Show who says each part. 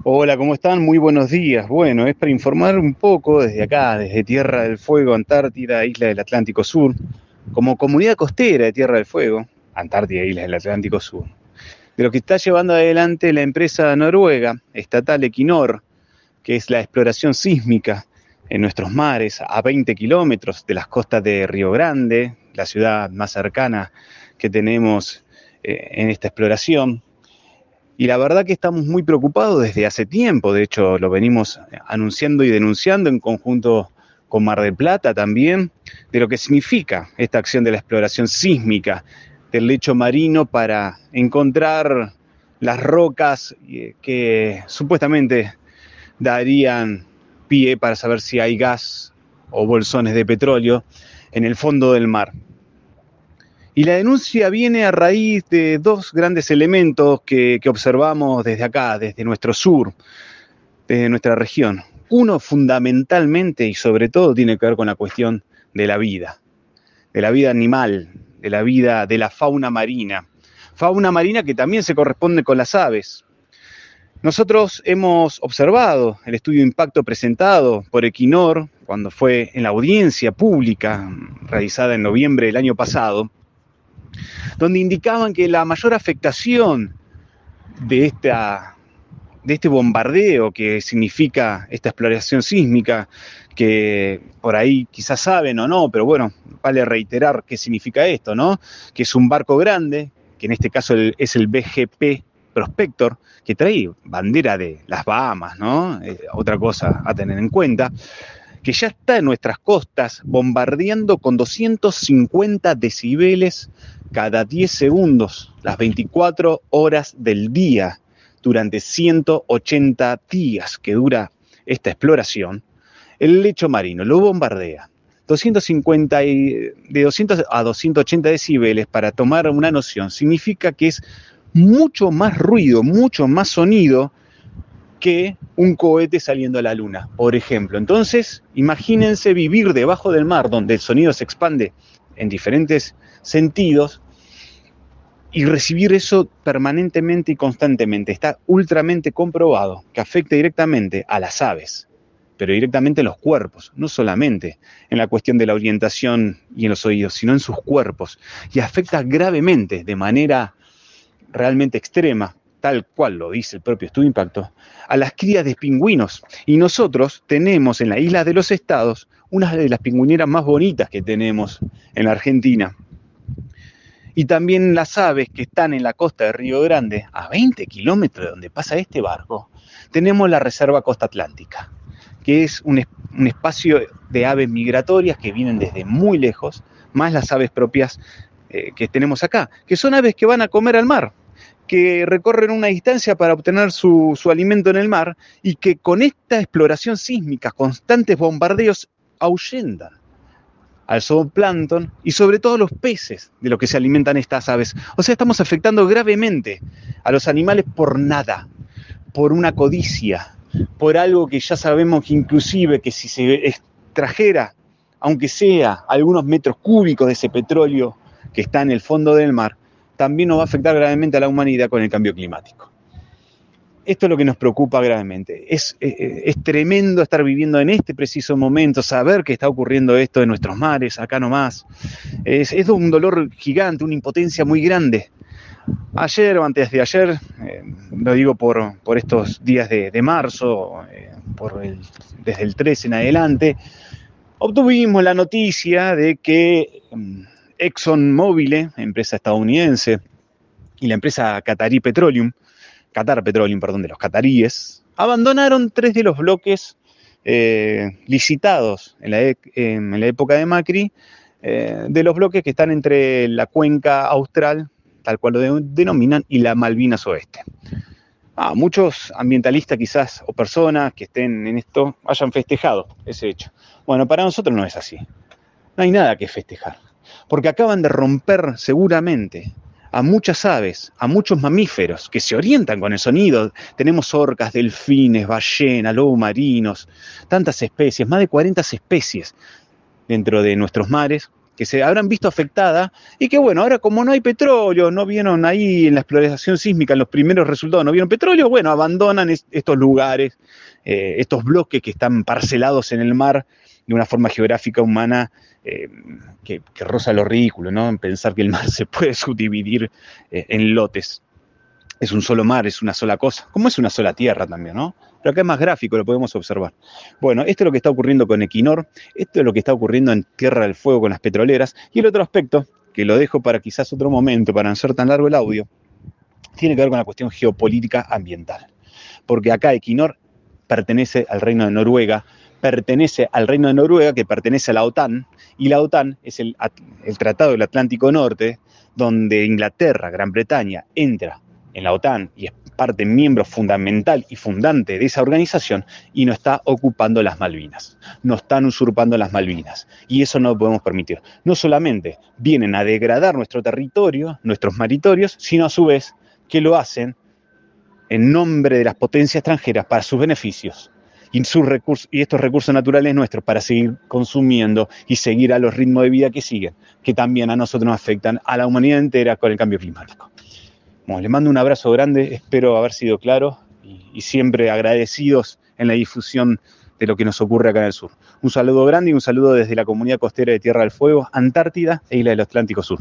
Speaker 1: Hola, ¿cómo están? Muy buenos días. Bueno, es para informar un poco desde acá, desde Tierra del Fuego, Antártida, Isla del Atlántico Sur, como comunidad costera de Tierra del Fuego, Antártida, Isla del Atlántico Sur, de lo que está llevando adelante la empresa noruega estatal Equinor, que es la exploración sísmica en nuestros mares a 20 kilómetros de las costas de Río Grande, la ciudad más cercana que tenemos en esta exploración. Y la verdad que estamos muy preocupados desde hace tiempo, de hecho lo venimos anunciando y denunciando en conjunto con Mar del Plata también, de lo que significa esta acción de la exploración sísmica del lecho marino para encontrar las rocas que supuestamente darían pie para saber si hay gas o bolsones de petróleo en el fondo del mar. Y la denuncia viene a raíz de dos grandes elementos que observamos desde acá, desde nuestro sur, desde nuestra región. Uno fundamentalmente y sobre todo tiene que ver con la cuestión de la vida animal, de la vida de la fauna marina. Fauna marina que también se corresponde con las aves. Nosotros hemos observado el estudio de impacto presentado por Equinor cuando fue en la audiencia pública realizada en noviembre del año pasado, donde indicaban que la mayor afectación de este bombardeo que significa esta exploración sísmica, que por ahí quizás saben o no, pero bueno, vale reiterar qué significa esto, ¿no? Que es un barco grande, que en este caso es el BGP Prospector, que trae bandera de las Bahamas, ¿no? Otra cosa a tener en cuenta, que ya está en nuestras costas bombardeando con 250 decibeles cada 10 segundos, las 24 horas del día, durante 180 días que dura esta exploración. El lecho marino lo bombardea 250 de 200 a 280 decibeles. Para tomar una noción, significa que es mucho más ruido, mucho más sonido que un cohete saliendo a la luna, por ejemplo. Entonces, imagínense vivir debajo del mar, donde el sonido se expande en diferentes sentidos, y recibir eso permanentemente y constantemente. Está ultramente comprobado que afecta directamente a las aves, pero directamente en los cuerpos, no solamente en la cuestión de la orientación y en los oídos, sino en sus cuerpos, y afecta gravemente, de manera realmente extrema, tal cual lo dice el propio estudio de impacto, a las crías de pingüinos. Y nosotros tenemos en la isla de los Estados una de las pingüineras más bonitas que tenemos en la Argentina. Y también las aves que están en la costa de Río Grande, a 20 kilómetros de donde pasa este barco, tenemos la Reserva Costa Atlántica, que es un espacio de aves migratorias que vienen desde muy lejos, más las aves propias que tenemos acá, que son aves que van a comer al mar, que recorren una distancia para obtener su alimento en el mar y que con esta exploración sísmica, constantes bombardeos, ahuyentan al zooplancton y sobre todo a los peces de los que se alimentan estas aves. O sea, estamos afectando gravemente a los animales por nada, por una codicia, por algo que ya sabemos que inclusive que si se extrajera, aunque sea algunos metros cúbicos de ese petróleo que está en el fondo del mar, también nos va a afectar gravemente a la humanidad con el cambio climático. Esto es lo que nos preocupa gravemente. Es tremendo estar viviendo en este preciso momento, saber que está ocurriendo esto en nuestros mares, acá nomás. Es un dolor gigante, una impotencia muy grande. Ayer o antes de ayer, lo digo por estos días de marzo, desde el 13 en adelante, obtuvimos la noticia de que ExxonMobil, empresa estadounidense, y la empresa Qatar Petroleum, de los cataríes, abandonaron 3 de los bloques licitados en la época de Macri, de los bloques que están entre la cuenca austral, tal cual lo denominan, y la Malvinas Oeste. Muchos ambientalistas quizás o personas que estén en esto hayan festejado ese hecho. Bueno, para nosotros no es así. No hay nada que festejar, porque acaban de romper seguramente a muchas aves, a muchos mamíferos que se orientan con el sonido. Tenemos orcas, delfines, ballenas, lobos marinos, tantas especies, más de 40 especies dentro de nuestros mares que se habrán visto afectada y que bueno, ahora como no hay petróleo, no vieron ahí en la exploración sísmica, en los primeros resultados no vieron petróleo, bueno, abandonan estos lugares, estos bloques que están parcelados en el mar de una forma geográfica humana que roza lo ridículo, ¿no? En pensar que el mar se puede subdividir en lotes. Es un solo mar, es una sola cosa, como es una sola tierra también, ¿no? Pero acá es más gráfico, lo podemos observar. Bueno, esto es lo que está ocurriendo con Equinor, esto es lo que está ocurriendo en Tierra del Fuego con las petroleras, y el otro aspecto, que lo dejo para quizás otro momento, para no ser tan largo el audio, tiene que ver con la cuestión geopolítica ambiental. Porque acá Equinor pertenece al Reino de Noruega, que pertenece a la OTAN, y la OTAN es el Tratado del Atlántico Norte, donde Inglaterra, Gran Bretaña, entra en la OTAN y es parte miembro fundamental y fundante de esa organización y no está ocupando las Malvinas, no están usurpando las Malvinas y eso no lo podemos permitir. No solamente vienen a degradar nuestro territorio, nuestros maritorios, sino a su vez que lo hacen en nombre de las potencias extranjeras para sus beneficios y estos recursos naturales nuestros para seguir consumiendo y seguir a los ritmos de vida que siguen, que también a nosotros nos afectan, a la humanidad entera con el cambio climático. Bueno, les mando un abrazo grande, espero haber sido claro y siempre agradecidos en la difusión de lo que nos ocurre acá en el sur. Un saludo grande y un saludo desde la comunidad costera de Tierra del Fuego, Antártida e Isla del Atlántico Sur.